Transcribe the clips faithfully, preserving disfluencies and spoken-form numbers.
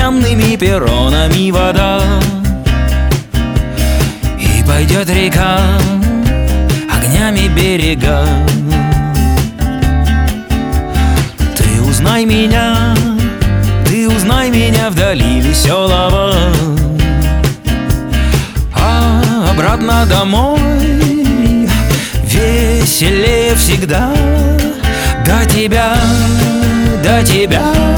стеклянными перронами вода, и пойдет река огнями берега. Ты узнай меня, ты узнай меня вдали веселого, а обратно домой веселее всегда. До тебя, до тебя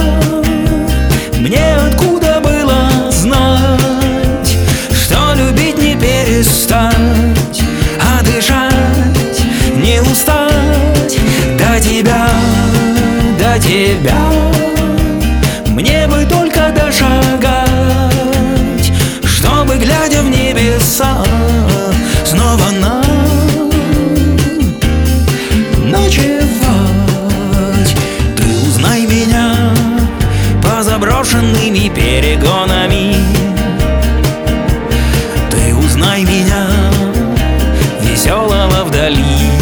мне откуда было знать, что любить не перестать, а дышать не устать. До тебя, до тебя мне бы только дошагать, чтобы, глядя в небеса, снова нам ночевать. Ты узнай меня по заброшенными перегонами, ты узнай меня веселого вдали.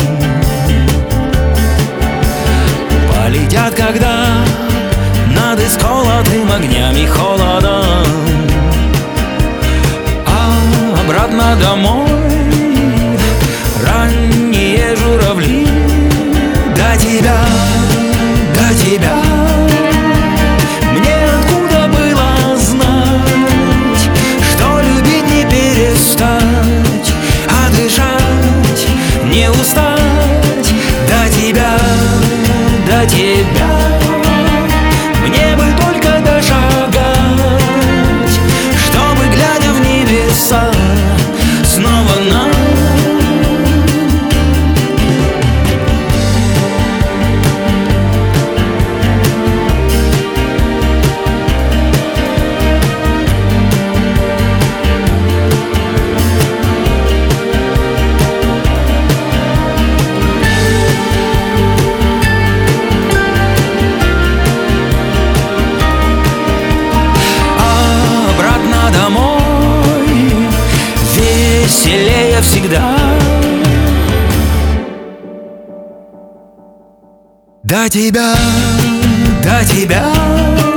Полетят, когда над исколотым огнями холодом, а обратно домой ранние журавли. До тебя, до тебя мне откуда было знать, что любить не перестать, а дышать не устать. До тебя, до тебя мне бы только дошагать, чтобы, глядя в небеса, снова нам веселее всегда. До тебя, до тебя